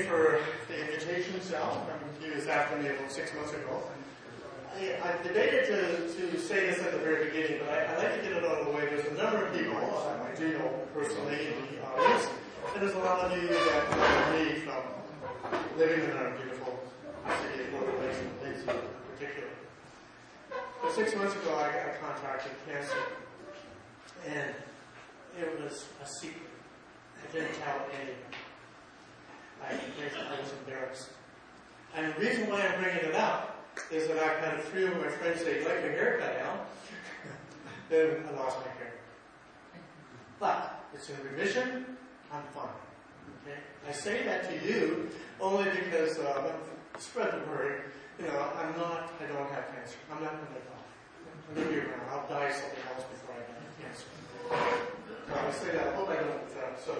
for the invitation, Sal. You was after me about 6 months ago. I debated to say this at the very beginning, but I'd like to get it out of the way. There's a number of people I do know personally in the audience, and there's a lot of you that know me from living in our beautiful city of Portland Lakes in particular. But 6 months ago, I got contracted cancer, and it was a secret. I didn't tell anyone. I was embarrassed. And the reason why I'm bringing it up is that I've had 3 of my friends say, "Like your haircut, Al?" Then I lost my hair. But it's in remission. I'm fine. Okay? I say that to you only because spread the word. You know, I don't have cancer. I'm not going to die. I'm going to be around. I'll die something else before I die of cancer. I say that. I hope I don't sort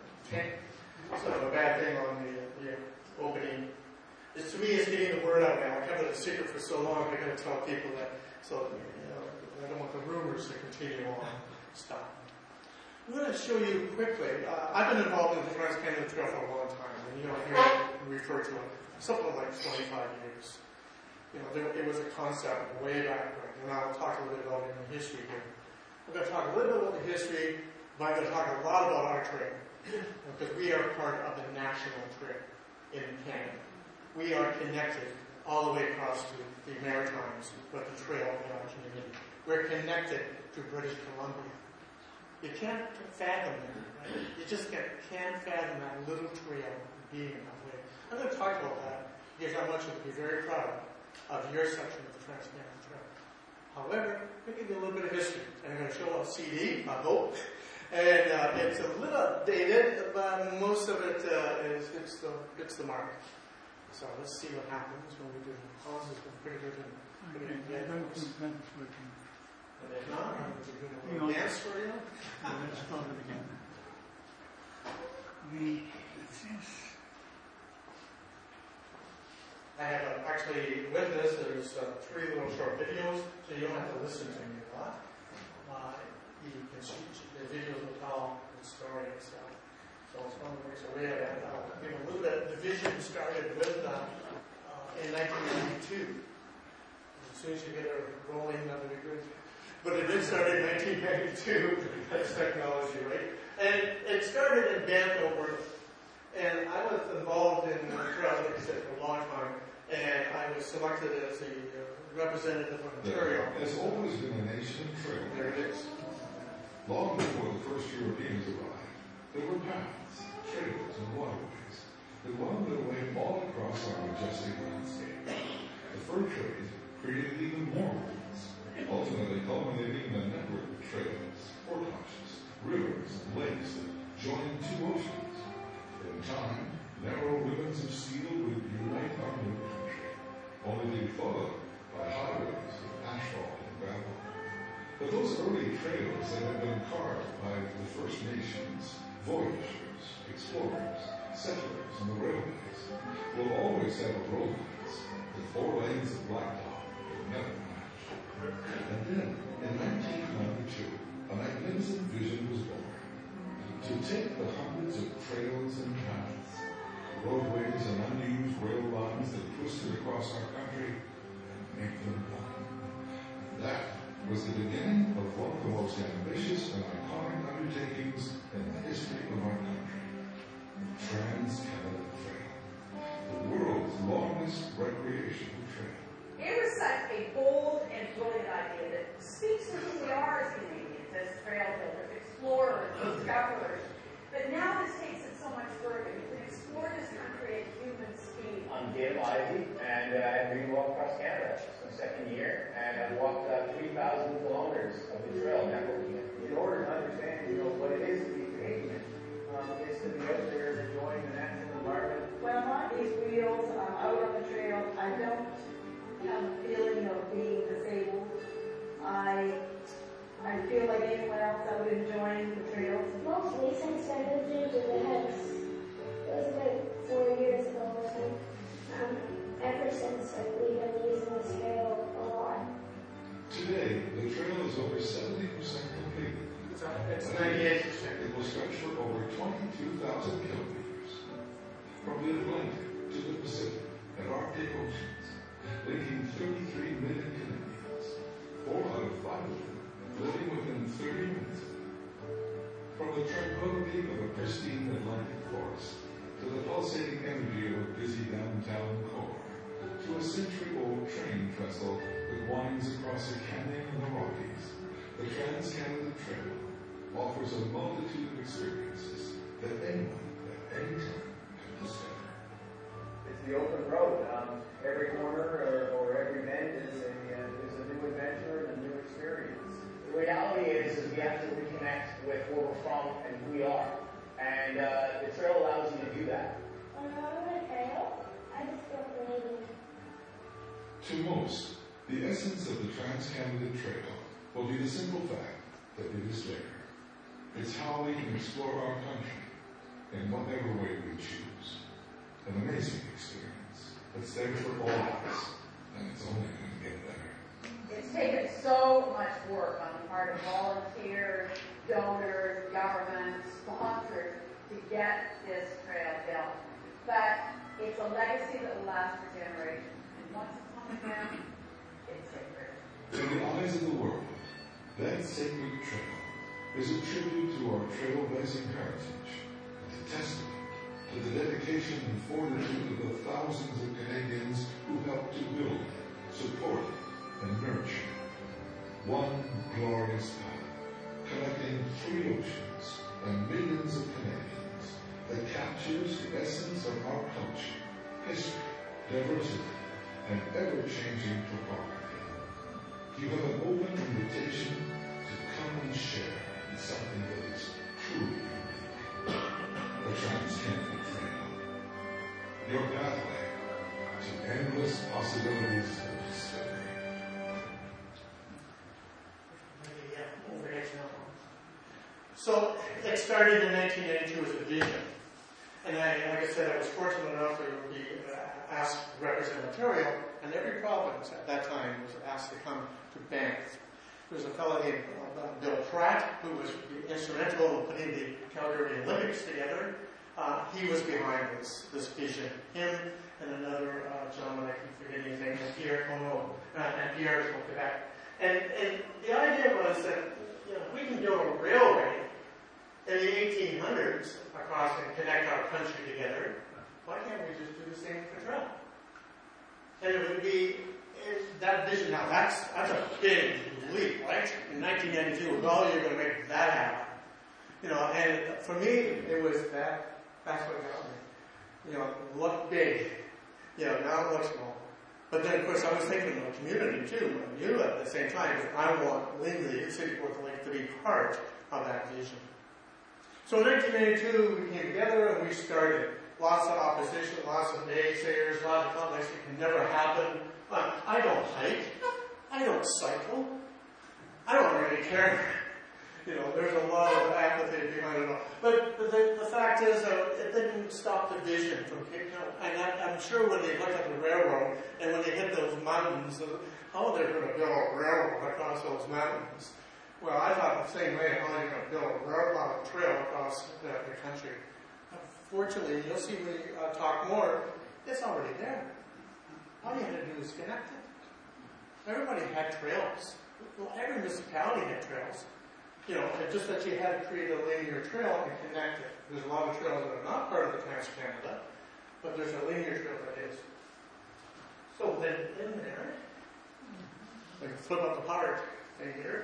of a bad thing on the opening. To me, it's getting the word out now. I kept it a secret for so long, I got to tell people that, so, I don't want the rumors to continue on. Stop. I'm going to show you quickly. I've been involved in the Trans-Canada Trail for a long time, and you hear me refer to it, something like 25 years. It was a concept way back when, and I'll talk a little bit about it in the history here. I'm going to talk a little bit about the history, but I'm going to talk a lot about our trail, because we are part of the national trail in Canada. We are connected all the way across to the Maritimes with the trail in our community. We're connected to British Columbia. You can't fathom that, right? You just can't fathom that little trail being that way. I'm going to talk about that because I want you to be very proud of your section of the Trans-Canada Trail. However, I'm going to give you a little bit of history. And I'm going to show a CD, I hope. And it's a little dated, but most of it it's the mark. So let's see what happens when we do the pause. It's been pretty good. And if not, I'm going to do a little dance for you. Let's start it again. I have actually, with this, there's 3 little short videos, so you don't have to listen to me a lot. You can see the videos will tell the story itself. So it's one of the ways we had a little bit of division started with in 1992. As soon as you get it rolling, that'll be good. But it did start in 1992. That's technology, right? And it started in Banff, Alberta. And I was involved in the trail, like I said, for a long time. And I was selected as the representative of Ontario. There's always been a nation of trail. There it is. Long before the first Europeans arrived, there were paths, trails, and waterways that wound their way all across our majestic landscape. The fur trade created even more routes, ultimately culminating in a network of trails, portages, rivers, and lakes that joined 2 oceans. In time, narrow ribbons of steel would unite our new country, only to be followed by highways of asphalt and gravel. But those early trails that had been carved by the First Nations, voyagers, explorers, settlers, and the railways will always have a romance that 4 lanes of blacktop could never match. And then, in 1992, a magnificent vision was born. To take the hundreds of trails and paths, roadways and unused rail lines that twisted across our country and make them one. That was the beginning of one of the most ambitious and iconic undertakings in the history of our country, the Trans-Canada Trail, the world's longest recreational trail. It was such a bold and brilliant idea that speaks to who we are as Canadians, as trailbuilders, explorers, discoverers. But now this takes it so much further. You can explore this country at human speed. I'm Dale Ivey, and I Green Walk Across Canada. It's my 2nd year, and I've walked 3,000 kilometers of the trail networking it. In order to understand, what it is to be Canadian, is to be out there enjoying the natural environment. When I'm on these wheels, I'm out on the trail, I don't have a feeling of being disabled. I feel like anyone else out enjoying the trails. Mostly since I moved into the house. It was about 4 years ago or so. Ever since we've been using this trail a lot. Today, the trail is over 70% complete. It's 98%. It will stretch for over 22,000 kilometers, pristine Atlantic forest, to the pulsating energy of a busy downtown core, to a century-old train trestle that winds across a canyon in the Rockies, the Trans-Canada Trail offers a multitude of experiences that anyone at any time can discover. It's the open road. Every corner or every bend is a new adventure and a new experience. The reality is we have to reconnect with where we're from and who we are. And the trail allows you to do that. When I'm on the trail, I just feel amazing. To most, the essence of the Trans-Canada Trail will be the simple fact that it is there. It's how we can explore our country in whatever way we choose. An amazing experience that's there for all of us, and it's only going to get better. It's taken so much work on the part of volunteers, donors, governments, sponsors to get this trail built. But it's a legacy that will last for generations. And once it's on the ground, it's sacred. In the eyes of the world, that sacred trail is a tribute to our trailblazing heritage and a testament to the dedication and fortitude of the thousands of Canadians who helped to build, support, and nurture one glorious path, connecting 3 oceans and millions of Canadians, that captures the essence of our culture, history, diversity, and ever-changing topography. You have an open invitation to come and share in something that is truly unique. The Trans-Canada Trail, your pathway to endless possibilities of discovery. So it started in 1992 as a vision. And like I said, I was fortunate enough to be asked to represent Ontario, and every province at that time was asked to come to Banff. There was a fellow named Bill Pratt, who was instrumental in putting the Calgary Olympics together. He was behind this vision. Him and another gentleman, I keep forgetting his name, Pierre Cono, and Pierre from Quebec. And the idea was that we can build a railway in the 1800s across and connect our country together. Why can't we just do the same for trail? And it would be that vision. Now that's a big leap, right? In 1992, well, you're going to make that happen. And for me, it was that. That's what got me. Look big. Now it looks small. But then, of course, I was thinking of the community too. I knew at the same time that I want Lindley, City of Portland Lake, to be part of that vision. So in 1982, we came together and we started. Lots of opposition, lots of naysayers, lots of comments. It can never happen. I don't hike. I don't cycle. I don't really care. There's a lot of apathy behind it all. But the fact is, it didn't stop the vision from kicking out. And I'm sure when they looked at the railroad and when they hit those mountains, they're going to build a railroad across those mountains. Well, I thought the same way, how are you going to build a railroad trail across the country? Fortunately, you'll see when you talk more, it's already there. All you had to do is connect it. Everybody had trails. Well, every municipality had trails. Just that you had to create a linear trail and connect it. There's a lot of trails that are not part of the Trans-Canada, but there's a linear trail that is. So then in there, we can flip up the part right here.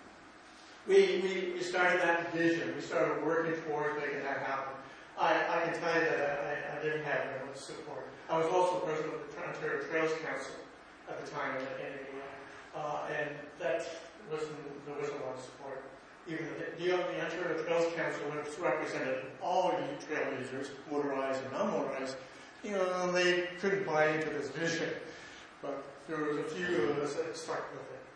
We started that vision. We started working towards making that happen. I can tell you that I didn't have everyone's support. I was also president of the Ontario Trails Council at the time, and there was a lot of support. Even the Ontario Trails Council, which represented all the trail users, motorized and non-motorized, they couldn't buy into this vision. But there was a few of us that stuck with it.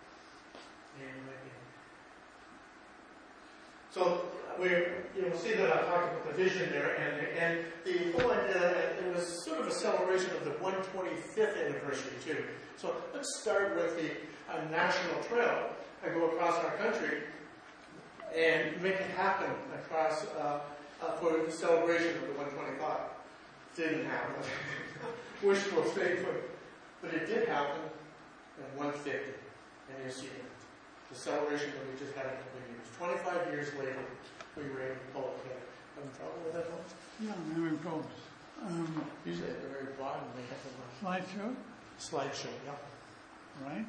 So you'll see that I talked about the vision there, and the whole idea, it was sort of a celebration of the 125th anniversary too. So let's start with the national trail and go across our country and make it happen across for the celebration of the 125. Didn't happen. Wishful thinking, but it did happen in 150, and you see it. The celebration that we just had a couple of years. 25 years later, we were able to pull it together. Having trouble with that one? Yeah, I'm having problems. Usually at the very bottom they have a Slideshow, slideshow, yeah. right?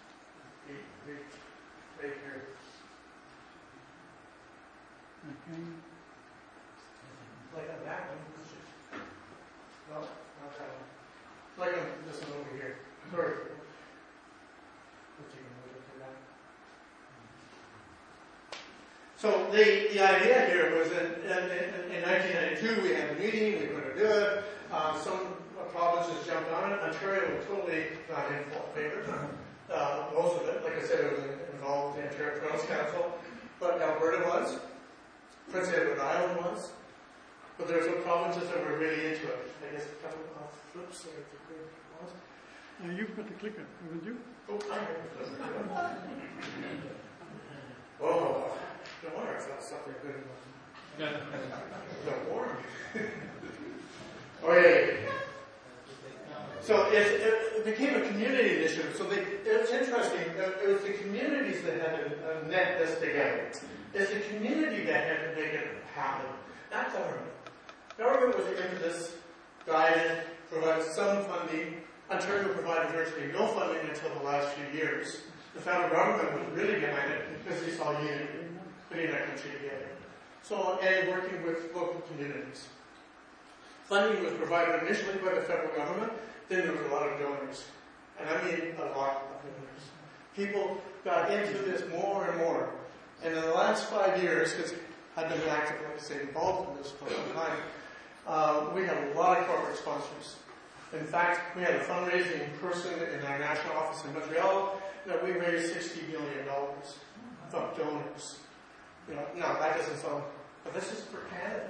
Right here. Okay. Like on that one. No, not that one. Like on this one over here. Sorry. Let's take a look at that. So the idea here was that in 1992 we had a meeting, we couldn't do it. Some provinces jumped on it. Ontario was totally not in favor. Most of it, like I said, it was involved in the Ontario Trails Council. But Alberta was. Prince Edward Island was. But there were some provinces that were really into it. I guess a couple of flips there at the good ones. You've got the clicker, haven't you? Oh, I have it. Oh, no wonder I felt something good enough. No warm. Okay. So it became a community initiative. So it's interesting. It was the communities that had to net this together. It's the community that had to make it happen, not government. Government was into this, guided, provided some funding. Ontario provided virtually no funding until the last few years. The federal government was really behind it because they saw unity, putting that country together. So, and working with local communities. Funding was provided initially by the federal government, then there was a lot of donors. And I mean a lot of donors. People got into this more and more. And in the last 5 years, because I've been active, like I say, involved in this for a long time, we have a lot of corporate sponsors. In fact, we had a fundraising person in our national office in Montreal that we raised $60 million from donors. You know, no, that doesn't sound, but this is for Canada.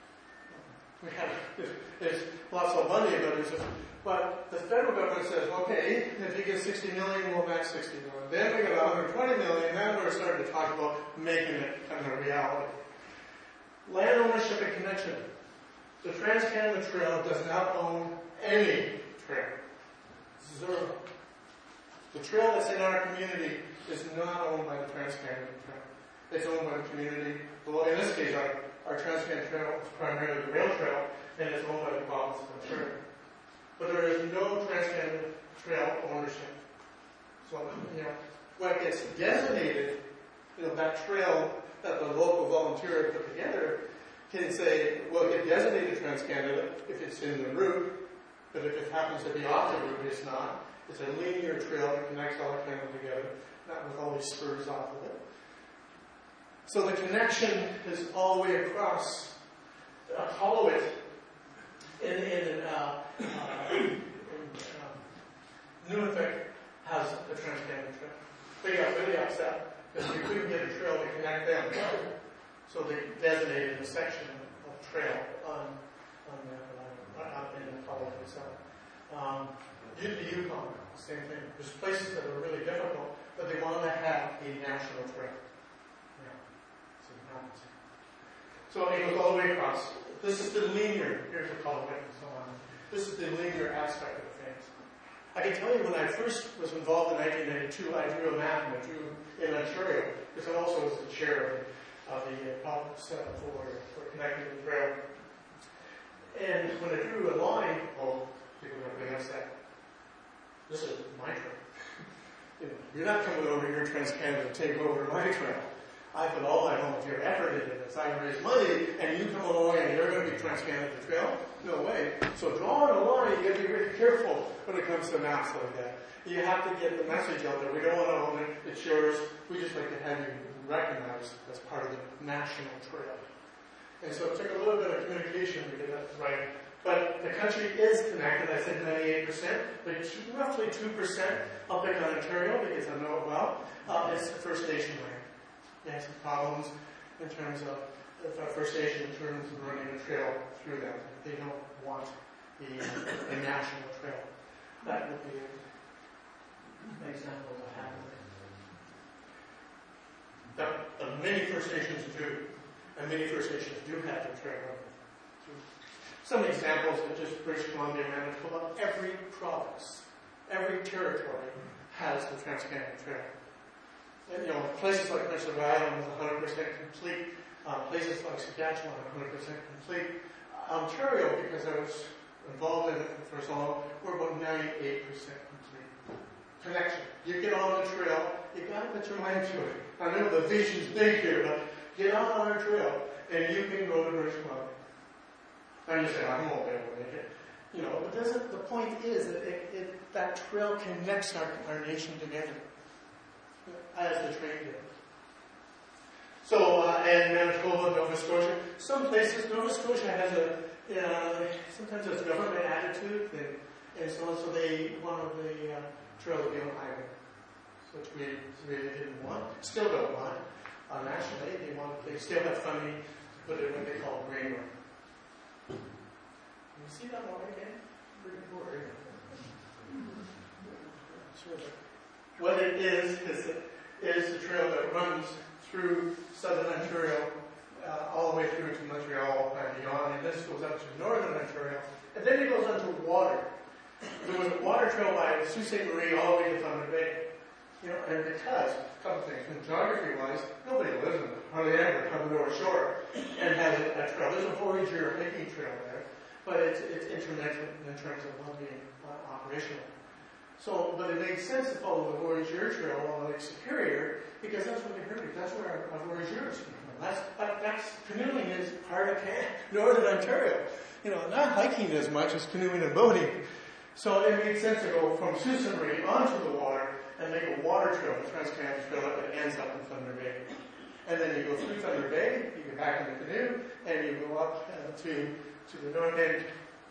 We have, there's lots of money, but the federal government says, okay, if you get 60 million, we'll match 60 million. Then we get 120 million, then we're starting to talk about making it kind of a reality. Land ownership and connection. The Trans-Canada Trail does not own any trail. Zero. The trail that's in our community is not owned by the Trans-Canada Trail. It's owned by the community. Well, in this case, our Trans-Canada Trail is primarily the rail trail, and it's owned by the province of Ontario. But there is no Trans-Canada Trail ownership. So, what gets designated, that trail that the local volunteer put together can say, well, get designated Trans-Canada if it's in the route, but if it happens to be off the route, it's not. It's a linear trail that connects all of Canada together, not with all these spurs off of it. So the connection is all the way across. Hollowit in Nunavut has the Trans-Canada Trail. They got really upset because we couldn't get a trail to connect them. So they designated a section of trail up in Hollowit itself. The Yukon, same thing. There's places that are really difficult, but they want to have a national trail. So it goes all the way across. This is the linear, here's a color and so on. This is the linear aspect of things. I can tell you when I first was involved in 1992, I drew a map and I drew in Ontario, because I also was the chair of the conference for connecting the trail. And when I drew a line, people are going to be upset. This is my trail. You're not coming over here, Trans-Canada, to take over my trail. I put all my volunteer effort into this. I raised money, and you come along and you're going to be Trans-Canada Trail? No way. So drawing a line, you got to be really careful when it comes to maps like that. You have to get the message out there. We don't want to own it. It's yours. We just like to have you recognized as part of the national trail. And so it took a little bit of communication to get that right. But the country is connected. I said 98%, but it's roughly 2%. I'll pick on Ontario because I know it well. It's the First Nation land. They have some problems in terms of if a First Nation in terms of running a trail through them. They don't want a national trail. That would be an example of what happened. Now, many First Nations do, and many First Nations do have their trail running. Some examples of just British Columbia, Manitoba, every province, every territory has the Trans-Canada Trail. And, places like Prince Edward Island is 100% complete Places like Saskatchewan are 100% complete. Ontario, because I was involved in it for so long, we're about 98% complete. Connection. You get on the trail, you got to put your mind to it. I know the vision's big here, but get on our trail, and you can go to British Columbia. And you say, I won't be able to make it. You know, but the point is that that trail connects our nation together, as the train did. So, and Manitoba, Nova Scotia, some places, Nova Scotia has sometimes there's government attitude, and so they wanted the trail to be on highway, which we really didn't want, still don't want. Nationally, they still have funding to put in what they call green room. You see that one again? Pretty cool, right? Sure. What it is the trail that runs through southern Ontario, all the way through to Montreal and beyond, and this goes up to northern Ontario, and then it goes onto water. There was a water trail by Sault Ste. Marie all the way to Thunder Bay. You know, and because, a couple things, geography-wise, nobody lives in it, hardly ever come to the North Shore and has a trail. There's a Voyageur hiking trail there, but it's intermittent in terms of one being operational. So, but it makes sense to follow the Voyageur trail on Lake Superior because that's what we heard. That's where our Voyageurs came from. That's canoeing is part of northern Ontario. You know, not hiking as much as canoeing and boating. So it makes sense to go from Sault Ste. Marie onto the water and make a water trail, the Trans-Canada Trail, that ends up in Thunder Bay. And then you go through Thunder Bay, you get back in the canoe, and you go up to the north end,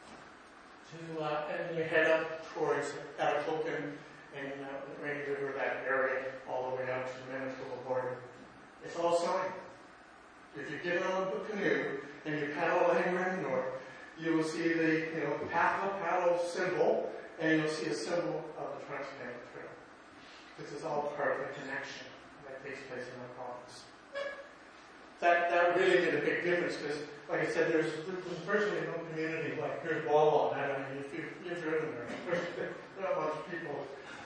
and you head up towards Atikokan and Rainy River, that area, all the way out to the Manitoba border. It's all signed. If you get on the canoe and you paddle anywhere in the north, you will see the paddle symbol, and you'll see a symbol of the Trans-Canada Trail. This is all part of the connection that takes place in our province. That really made a big difference because, like I said, there's virtually no community like here's Wawa. I mean, if you've driven there, there's not much people.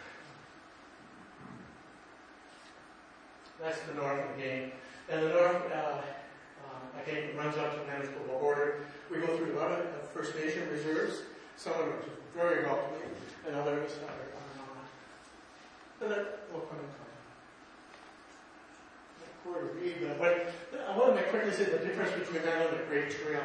That's the north again. And the north, again, runs up to the Manitoba border. We go through a lot of First Nation reserves, some of which are very welcoming, and others are not. But that will come in time. To read that, but I want to quickly say the difference between that and the Great Trail.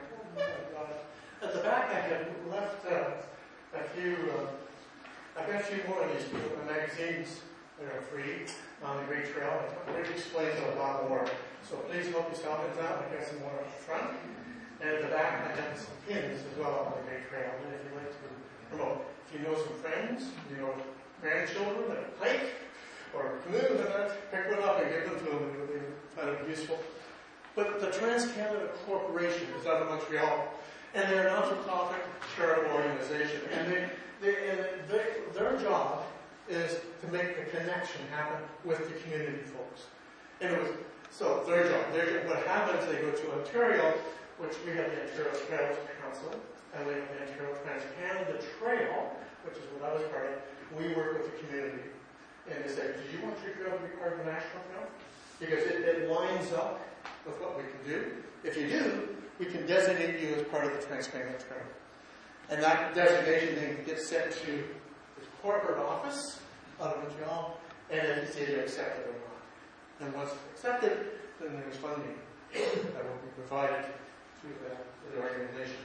At the back, I have left a few. I've got a few more of these magazines that are free on the Great Trail. It explains a lot more. So please help yourself with that. I've got some more up front. And at the back, I have some pins as well on the Great Trail. And if you'd like to promote, if you know some friends, you know grandchildren that hike or canoe, then pick one up and give them to them. It would be kind of useful. But the Trans-Canada Corporation is out of Montreal, and they're an not-for-profit charitable organization. And their job is to make the connection happen with the community folks. And so their job. What happens, they go to Ontario, which we have the Ontario Trails Council, and we have the Ontario Trans-Canada Trail, which is what I was part of. We work with the community. And they say, do you want your trail to be part of the national trail? Because it lines up with what we can do. If you do, we can designate you as part of the Trans-Canada Trail. And that designation then gets sent to the corporate office out of Montreal, and it's either accepted or not. And once it's accepted, then there's funding that will be provided to the organization.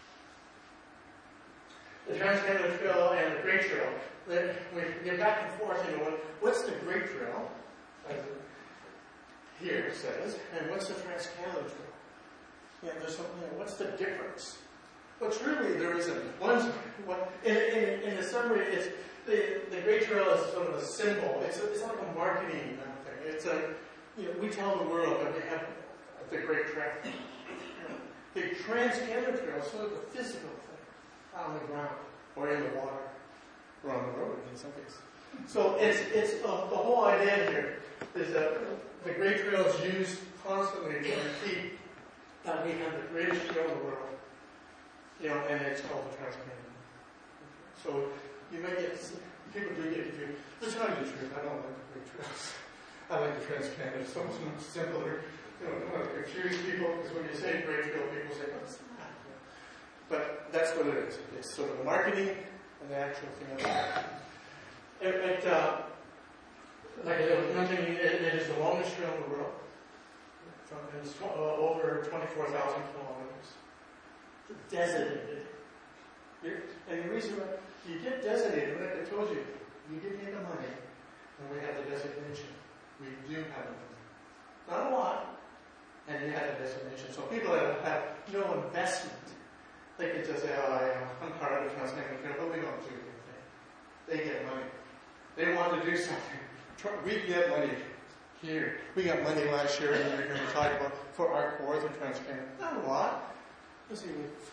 The Trans-Canada Trail and the Great Trail. Then we get back and forth, what's the Great Trail, as it here says, and what's the Trans-Canada Trail? Yeah, there's something, what's the difference? What's really, there isn't. In the summary, it's, the Great Trail is sort of a symbol. It's like a marketing thing. It's we tell the world that we have the Great Trail. The Trans-Canada Trail is sort of a physical thing on the ground or in the water. Or on the road in some cases. So it's the whole idea here is that the Great Trail is used constantly to repeat that we have the greatest trail in the world. And it's called the Trans-Canada. So you may get people do get confused. To tell you the truth, I don't like the Great Trails. I like the Trans-Canada. It's so much simpler. don't want to confuse people, because when you say Great Trail, people say, what's that? But that's what it is. It's sort of the marketing and the actual thing of it. Like I said, it is the longest trail in the world. It's over 24,000 kilometers. Designated. And the reason why you get designated, like I told you, you give me the money, and we have the designation. We do have the money. Not a lot, and you have the designation. So people that have no investment, they can just say, I'm part of the Trans-Canada Trail, but we don't do anything. They get money. They want to do something. We get money here. We got money last year, and we're going to talk about for our fourth and Trans-Canada. Not a lot. Let's see,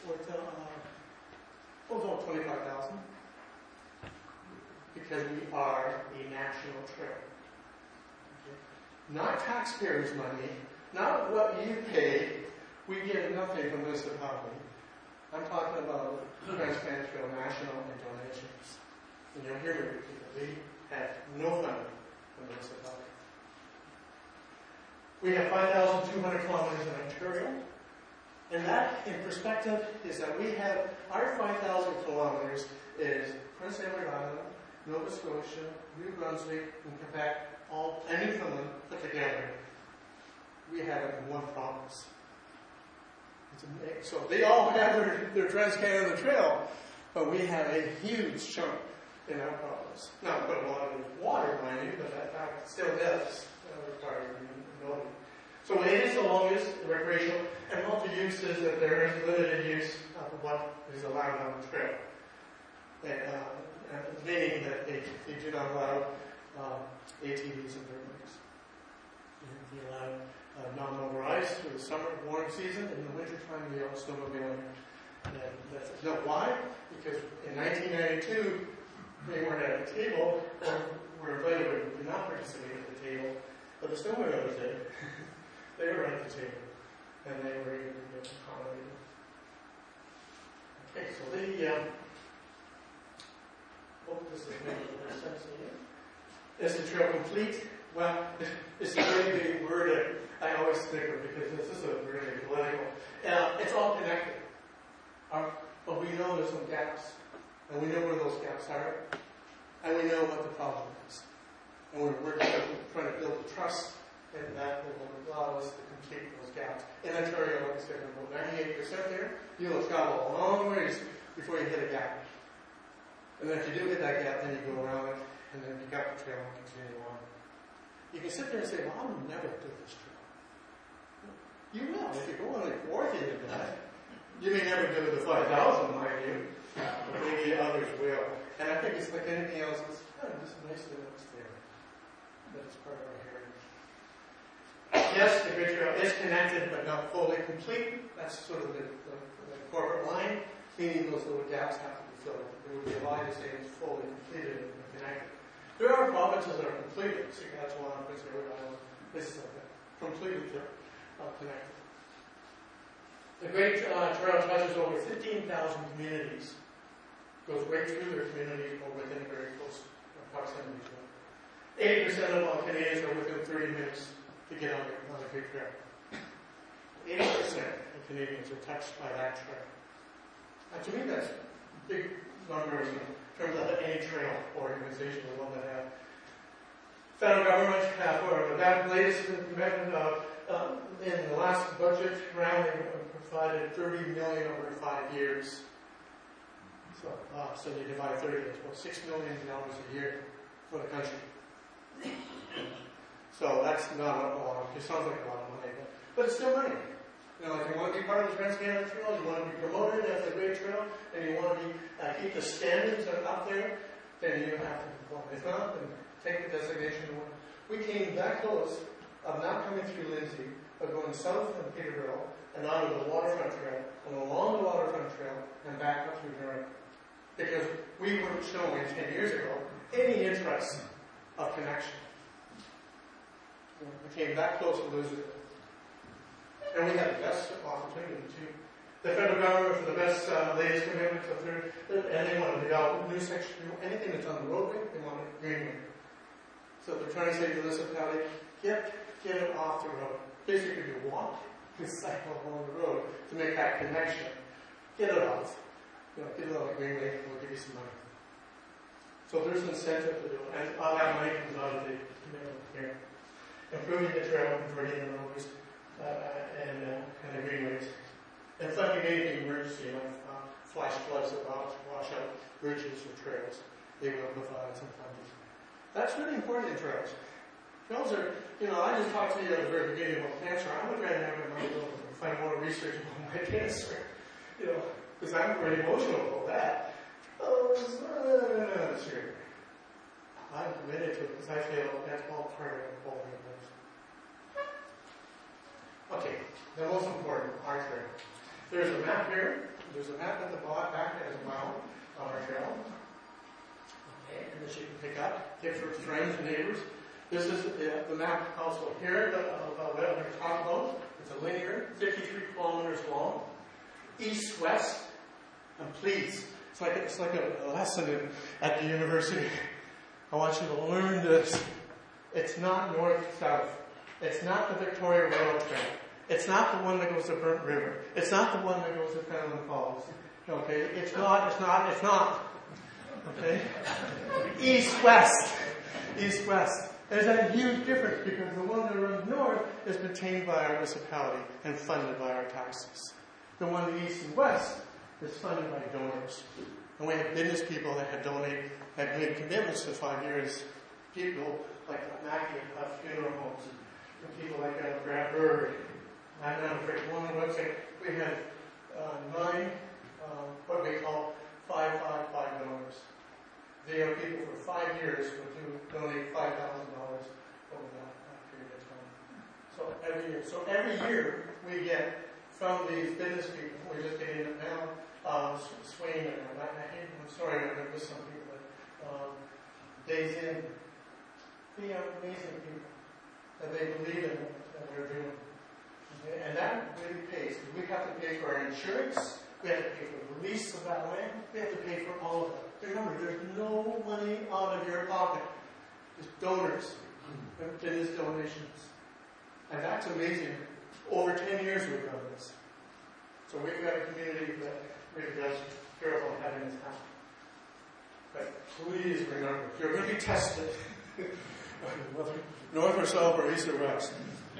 about 25,000. Because we are a national trail. Okay? Not taxpayers' money, not what you pay. We get nothing from this municipality. I'm talking about Trans-Canada Trail National and donations. And you'll hear me repeat it. We have no funding from the municipality. We have 5,200 kilometers in Ontario. And that, in perspective, is that we have our 5,000 kilometers is Prince Edward Island, Nova Scotia, New Brunswick, and Quebec, and Newfoundland put together. We have it in one province. So they all have their Trans-Canada Trail, but we have a huge chunk in our province. Not but a lot of water, mind you, but that still does require knowing. So it is the longest recreational and multi-use is that there is limited use of what is allowed on the trail. Meaning that they do not allow ATVs and dirt bikes. They allow non-motorized through the summer warm season. In the winter time, they all snowmobiling. No, why? Because in 1992, they weren't at the table, or were invited but did not participate at the table, but the snowmobilers did. They were at the table, and they were able to get accommodated. Okay, so hope this is making sense to you. Is the trail complete? Well, it's a very big word that I always stick with because this is a really political. It's all connected. But we know there's some gaps. And we know where those gaps are. And we know what the problem is. And we're working on trying to build the trust and that will allow us to complete those gaps. In Ontario, like I said, we're about 98% there. You'll travel a long ways before you hit a gap. And then if you do hit that gap, then you go around it, and then pick up the trail and continue on. You can sit there and say, well, I will never do this trail. You will. If you go on the fourth into that, you may never do the 5,000, mind you, but maybe others will. And I think it's like anything else. It's just nice that it's there. That it's part of our heritage. Yes, the Great Trail is connected, but not fully complete. That's sort of the corporate line, meaning those little gaps have to be filled. There would be a lie to say it's fully completed and connected. There are provinces that are completed. Saskatchewan, Prince Edward Island, places like that, completely connected. The Great Trail touches over 15,000 communities. Goes right through their communities or within very close proximity to them. 80% of all Canadians are within 30 minutes to get on the Great Trail. 80% of Canadians are touched by that trail. And to me, that's big numbers in terms of any trail organization, the one that have. Federal government, for the latest commitment in the last budget round, they provided $30 million over 5 years. So you divide 30, it's about $6 million a year for the country. So that's not a lot. It sounds like a lot of money, but it's still money. You know, if you want to be part of the Trans-Canada Trail, you want to be promoted as a great trail, and you want to keep the standards that are up there, then you have to perform. If not, then take the designation. We came that close of not coming through Lindsay, but going south from Peterborough and out of the waterfront trail, and along the waterfront trail, and back up through Durham. Because we weren't showing 10 years ago any interest of connection. We came that close to losing it. And we had the best opportunity too. The federal government for the best latest commitments of and they want to develop new section, anything that's on the roadway, they want it greenway. So they're trying to say to the municipality, get it off the road. basically you walk, you cycle along the road to make that connection. Get it off. Get it off the greenway, we'll give you some money. So there's an incentive to do it, and all that money comes out of the commitment here. Improving the trail, converting the roads, and the greenways. And funding anything emergency, like flash floods that wash out bridges or trails. They will provide some funding. That's really important in trails. Trails are, I just talked to you at the very beginning about cancer. I would rather have my go and find more research about my cancer. Because I'm very emotional about that. Sure. I'm committed to it because I feel that's all part of the quality of life. Okay, the most important, our trail. There's a map here. There's a map at the back as well of our trail. Okay, and this you can pick up. Take for friends and neighbors. This is the map also here of what we're talking about. It's a linear, 53 kilometers long, east-west. And please, it's like a lesson at the university. I want you to learn this. It's not north-south. It's not the Victoria Rail Trail. It's not the one that goes to Burnt River. It's not the one that goes to Fenelon Falls. Okay? It's not. Okay? East-west. East-west. There's a huge difference because the one that runs north is maintained by our municipality and funded by our taxes. The one east and west is funded by donors. And we have business people that have made commitments to 5 years. People like Mackie at Funeral Homes, and people like Brad Bird. I'm not afraid. On the website, we had 9, what we call 555 donors. They are people for 5 years who donate $5,000 over that period of time. So every year we get from these business people, we're just getting it now, Swain and I'm sorry I'm going to miss some people, but Days In, they are amazing people, and they believe in what they're doing. Okay? And that really pays. We have to pay for our insurance, we have to pay for the lease of that land, we have to pay for all of it. Remember, there's no money out of your pocket. It's donors. It is donations. And that's amazing. Over 10 years we've done this. So we've got a community that really does care about having this happen. But please remember, you're going to be tested. Whether north or south or east or west.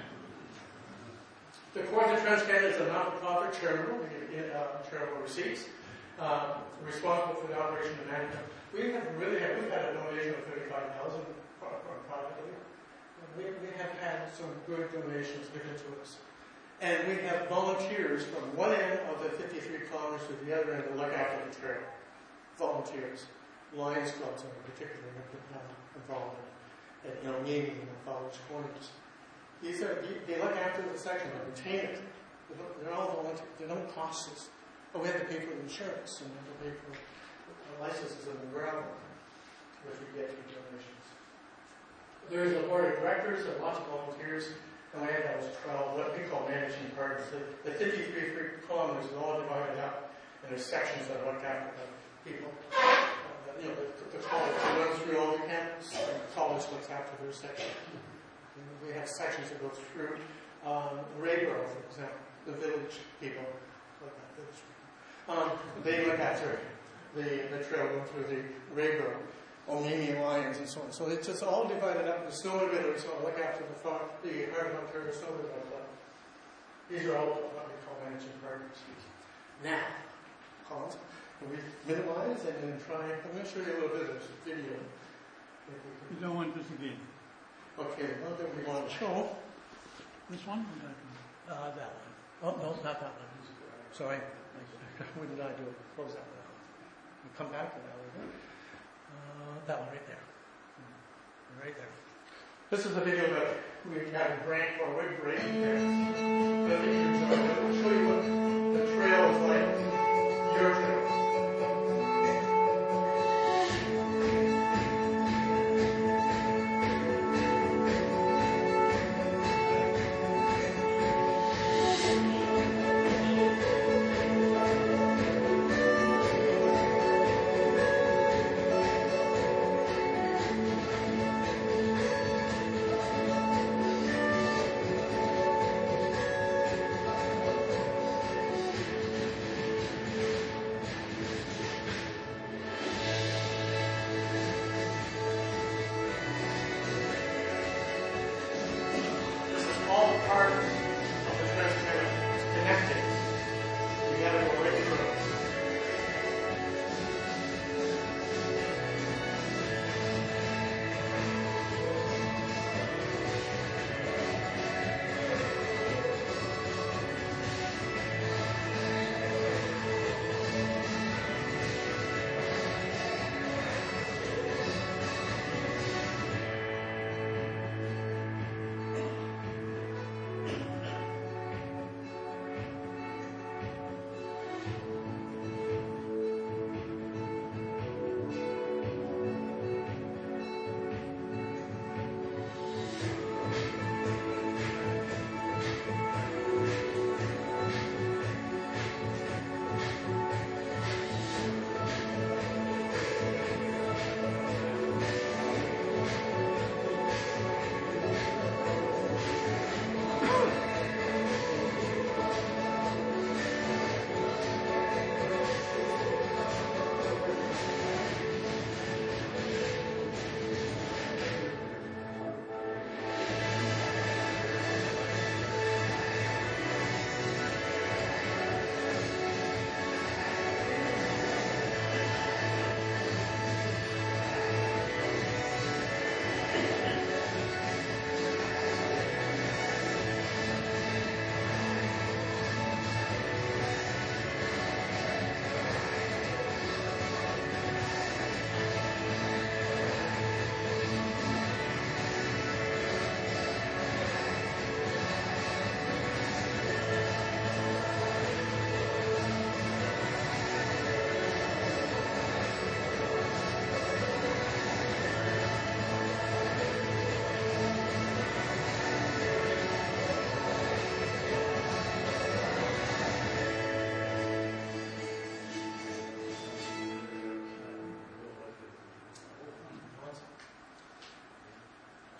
The Court of TransCanada is a not-for-profit charitable. We get charitable receipts. Responsible for the operation and management. We've had a donation of $35,000 privately. We have had some good donations given to us. And we have volunteers from one end of the 53 kilometers to the other end to look after the trail. Volunteers. Lions clubs in particular have been involved in naming the Fowler's Corners. They look after the section, they retain it. They're all volunteers. They don't cost us. But we have to pay for insurance and we have to pay for licenses in the ground, which we get through donations. There's a board of directors and lots of volunteers, and we have those 12, what we call managing partners. The 53 kilometers is all divided up, and there's sections that look after the people. The college runs through all the campus, and the college looks after their section. And we have sections that go through Rayboro, for example, the village people. They look after the trail going through the Rayboro, Omini Lions, and so on. So it's just all divided up. The snow emitters look after the Heart of Ontario snow emitters. These are all what we call managing partners. Now, Collins, we minimize and then try. I'm going to show you a little bit of this video. You don't want this again. Okay, what do we want to show? This one? That one. Oh, no, not that one. Sorry. What did I do? Close that one out. We'll come back to that one. That one right there. Right there. This is the video that we had a break for a wig break. I think you enjoyed it. I'll show you what the trail is like. Your trail.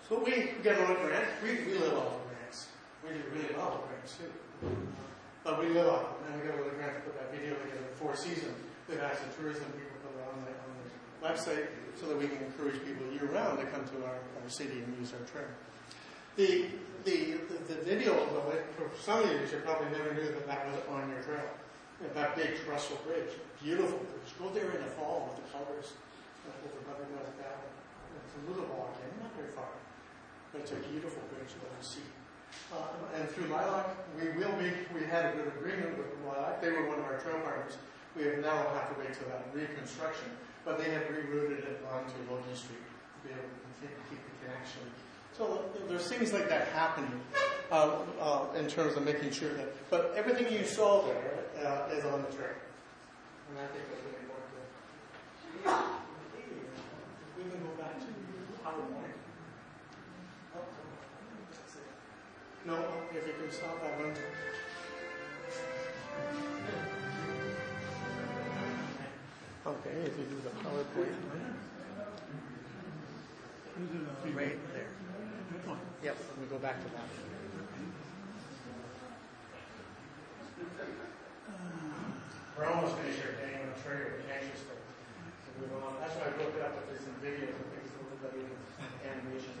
So we get a lot of grants. We live off of grants. We do really well with grants too. But we live off them, and we get a lot of grants to put that video together for season. They've asked the tourism people put it on the website so that we can encourage people year-round to come to our city and use our trail. The video, though, for some of you probably never knew that was on your trail. That big trestle bridge, beautiful bridge. Go there in the fall with the colors over Buttermilk Valley. It's a little walk in, not very far, but it's a beautiful bridge that you see. And through Lilac, we had a good agreement with Lilac. They were one of our trail partners. We have now have to wait till that reconstruction, but they had rerouted it onto Logan Street to be able to continue to keep the connection. So there's things like that happening in terms of making sure that, but everything you saw there is on the trail. And I think that's really important. We can go back to PowerPoint. No, if you can stop that one. Okay, if you do the PowerPoint. Right there. Yep, let me go back to that. We're almost finished here, Daniel. I'm sure you're anxious to move on. That's why I broke it up with some videos and things, a little bit of animations.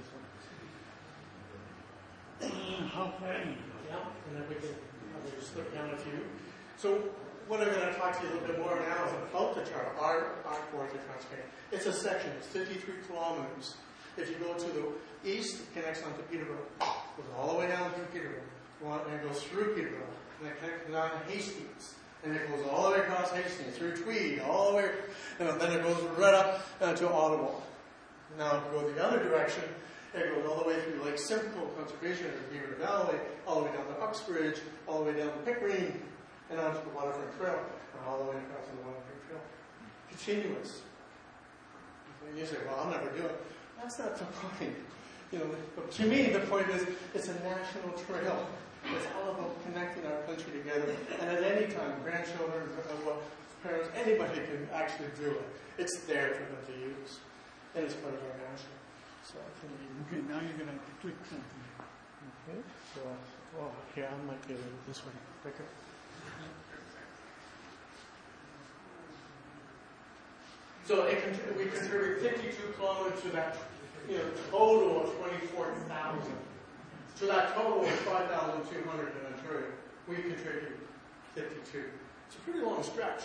How funny. Yeah, and then we can just slip down a few. So what I'm going to talk to you a little bit more now is about the trail, our Forest of Transparent. It's a section. It's 53 kilometers. If you go to the east, it connects onto Peterborough. It goes all the way down through Peterborough. And it goes through Peterborough. And it connects down to Hastings. And it goes all the way across Hastings, through Tweed, all the way, and then it goes right up to Ottawa. Now, if you go the other direction, it goes all the way through Lake Simcoe Conservation or Beaver Valley, all the way down to Uxbridge, all the way down to Pickering, and onto the Waterfront Trail, and all the way across to the Waterfront Trail. Continuous. And you say, well, I'll never do it. That's not the point. But to me, the point is, it's a national trail. It's all about connecting our country together. And at any time, grandchildren, parents, anybody can actually do it. It's there for them to use. And it's part of our national. So I think Okay, now you're going to click something. Okay. So, here, I might be able to do this one quicker. So we contribute 52 kilometers to that, total of 24,000. To that total of 5,200 in Ontario, we contribute 52. It's a pretty long stretch.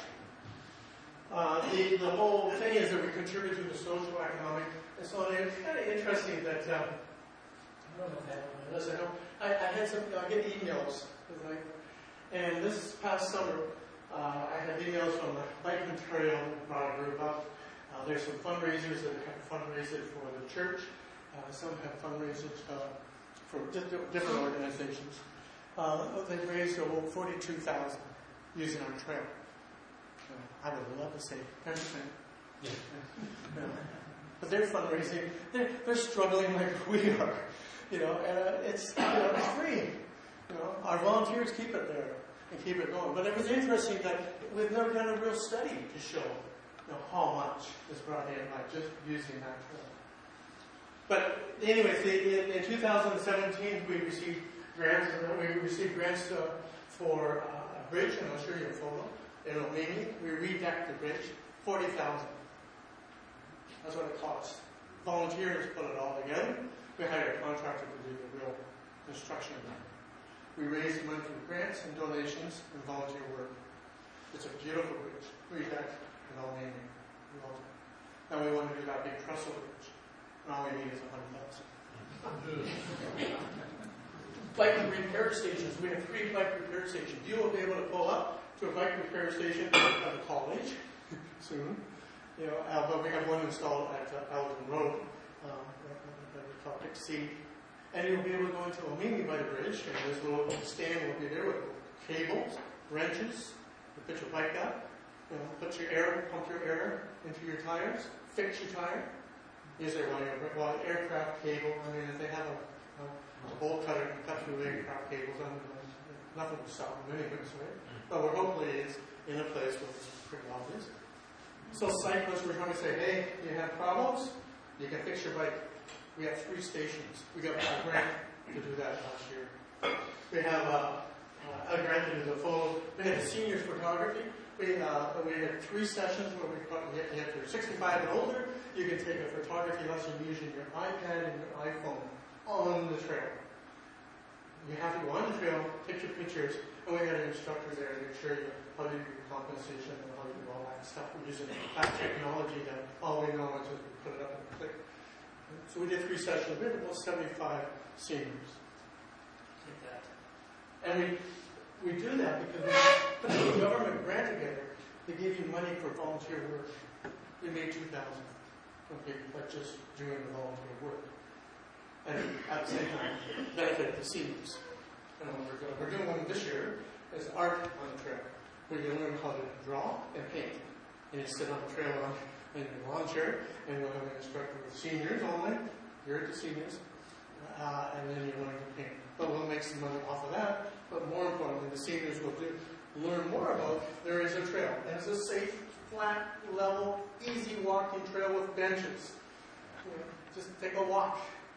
The whole thing is that we contribute to the social, economic, and so it's kind of interesting that, I don't know if I have on my list, I get emails, and this past summer, I had emails from the Bike Ontario brought a group up. There's some fundraisers that have fundraised for the church. Some have fundraisers for different organizations. They've raised over 42,000 using our trail. I would love to say 10%. Yeah. But they're fundraising. They're struggling like we are. And it's free. Our volunteers keep it there and keep it going. But it was interesting that we've never done a real study to show how much is brought in by just using that trail. But anyways, in 2017 we received grants. For a bridge, and I'll show you a photo. In Omini, we redecked the bridge, 40,000. That's what it cost. Volunteers put it all together. We hired a contractor to do the real construction of that. We raised money through grants and donations and volunteer work. It's a beautiful bridge, redecked in Omini. Now we want to do that big trestle bridge. And all we need is 100,000. Bike repair stations. We have 3 bike repair stations. You will be able to pull up to a bike repair station at a college soon. But we have one installed at Elgin Road, that we call Exceed. And you'll be able to go into Omini by the bridge, and this little stand will be there with cables, wrenches. You put your bike up, put your air, pump your air into your tires, fix your tire. Usually well, aircraft cable, if they have a bolt cutter can cut through aircraft cables, nothing will stop them anyways, right? But we're hopefully it's in a place where it's pretty obvious. So cyclists, we're trying to say, hey, you have problems, you can fix your bike. We have 3 stations. We got a grant to do that last year. We have a grant to do the photos. We had seniors photography. We had 3 sessions where if you're 65 and older, you can take a photography lesson using your iPad and your iPhone on the trail. You have to go on the trail, take your pictures, and we had an instructor there to show you how to do compensation and how to do all that stuff. We're using that technology that all we know is just put it up and click. So we did 3 sessions. We had about 75 seniors. Like that. And we do that because we put a government grant together to give you money for volunteer work. We made $2,000. Okay, but just doing the volunteer work. And at the same time, benefit the seniors. And we're doing one this year is art on the trail. Where you learn how to draw and paint. And you sit on the trail in your lawn chair, and we'll have an instructor with seniors only. You're at the seniors. And then you learn to paint. But we'll make some money off of that. But more importantly, the seniors will learn more about there is a trail. And it's a safe, flat, level, easy walking trail with benches. Just take a walk.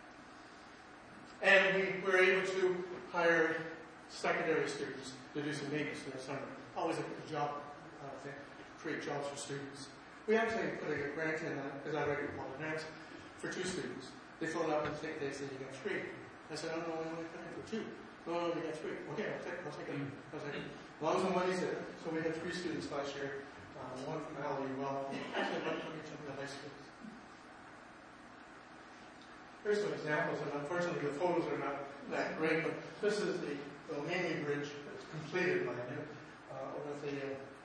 And we were able to hire secondary students to do some maintenance in the summer. Always a good job thing, create jobs for students. We actually put a grant in, because I write a lot of grants, for 2 students. They phoned up and they said, you got 3. I said, oh, no, we only put in for 2. No, we got 3. Okay, I'll take it. I was like, as long as the money's there. So we had 3 students last year. One from Halliwell, actually one from each of the high schools. Here's some examples, and unfortunately the photos are not that great, but this is the Laney Bridge that's completed by now, with the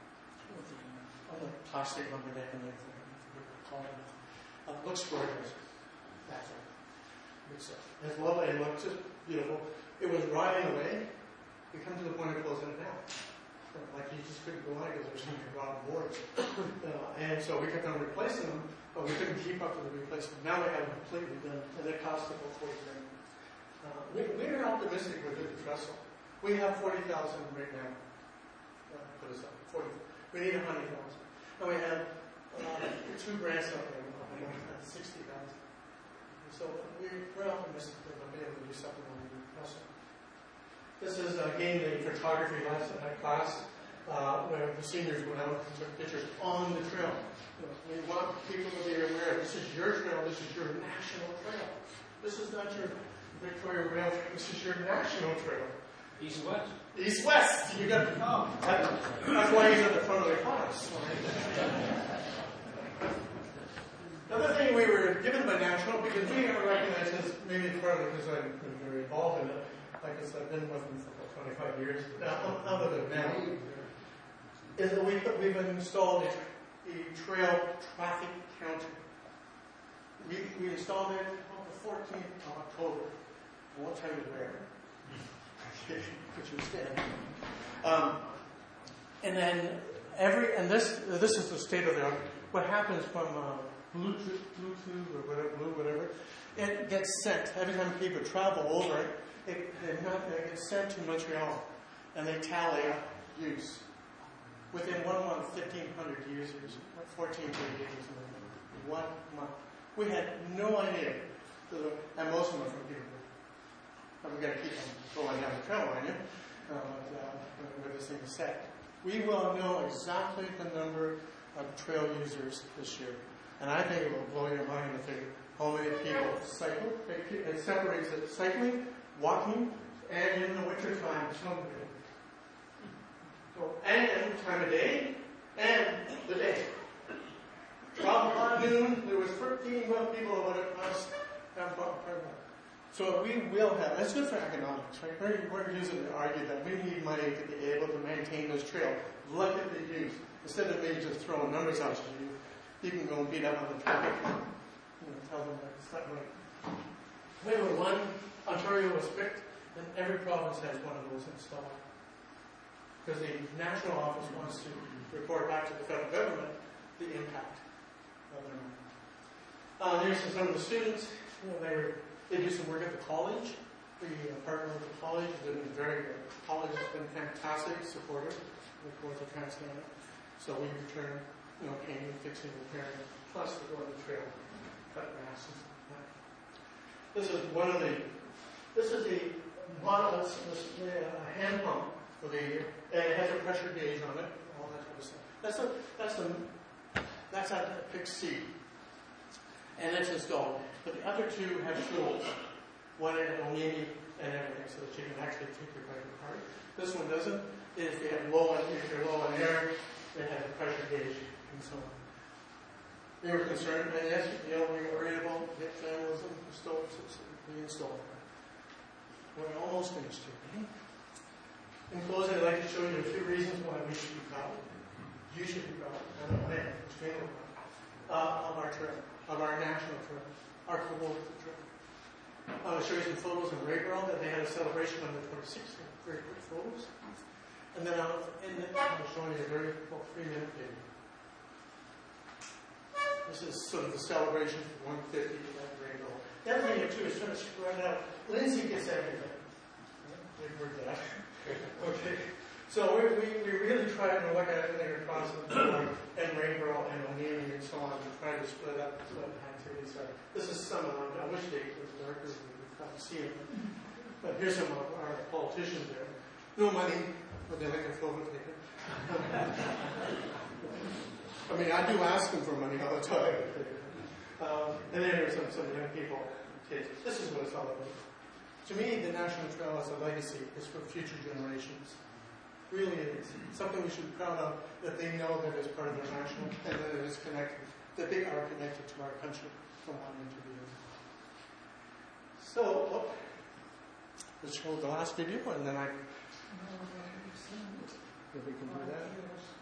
plastic lumber deck and everything. It looks gorgeous. That's it. It's lovely, it looks just beautiful. It was rotting away. We come to the point of closing it down. Like you just couldn't go on because there's so many rotten boards. And so we kept on replacing them, but we couldn't keep up with the replacement. Now we have them completely done, and it cost about $40,000. We're optimistic with the trestle. We have 40,000 right now. What is that? 40. We need 100,000. And we have 2 grants up there, at 60,000. So we're optimistic that we'll be able to do something on the trestle. This is again the photography lesson class where the seniors went out and took pictures on the trail. We want people to be aware this is your trail, this is your national trail. This is not your Victoria Rail, this is your national trail. East-west. East-west! You got to come. That's why he's at the front of the class. The other thing we were given by National, because we are recognized as maybe partly because I've been very involved in it, like I said, I've been with them for about 25 years, out of it now, is that we've installed a trail traffic counter. We installed it on the 14th of October. I won't tell you where. Which was dead. And then this is the state of the art. What happens from Bluetooth or whatever, it gets sent. Every time people travel over it gets sent to Montreal, and they tally up use. Within 1 month, 1,500 users, 14 users in 1 month. We had no idea, and most of them are from people. We've got to keep them going down the trail line, where this thing is set. We will know exactly the number of trail users this year. And I think it will blow your mind to think how many people cycle. It separates it cycling, walking, and in the winter time, snowmobiling. So, and time of day, and the day. 12 o'clock noon, there was 13 people about it across downtown. So we will have, it's good for economics, right? We're using to argue that we need money to be able to maintain this trail. Look at the use. Instead of me just throwing numbers out to you, you can go and beat up on the traffic and tell them that it's not right. We were one, Ontario was picked, and every province has one of those installed. Because the national office wants to report back to the federal government the impact of their money. Here's some of the students. They do some work at the college. We partner with the college. They've been very good. The college has been fantastic, supportive of the Trans-Canada. So we return, painting, fixing, repairing, plus we go on the trail, cut grass and stuff like that. This is one of the. This is the model. This hand pump for the, and it has a pressure gauge on it. All that kind of stuff. That's at a fixed seat, and it's installed. But the other two have tools. One at Onini and everything, so that you can actually take your bike apart. This one doesn't. If you're low on air, it has a pressure gauge and so on. They were concerned, and yes, we were worried about hip vandalism, stoves, we installed. We're almost finished here. In closing, I'd like to show you a few reasons why we should be proud. You should be proud. I know I am extremely proud of our trail, of our national trail, our community trail. I'm going to show you some photos in Rayborough that they had a celebration on the 26th. Very quick photos. And then I'll show you a very 3-minute video. This is sort of the celebration for 150 at Rayborough. The other thing too is trying to spread out. Lindsay gets everything. We've heard that. Okay. So we really try to look at everything across the board and Rayborough and O'Neill and so on to try to split up what activities are. This is some of them. I wish they were darker so we could see them. But here's some of our politicians there. No money, but they like a photo taken. I mean, I do ask them for money all the time. And then there's some young people, kids. This is what it's all about. To me, the National Trail as a legacy is for future generations. Really it is. Something we should be proud of, that they know that it's part of their national, and that it is connected, that they are connected to our country from one end to the other. So, let's show the last video, and then if we can do that.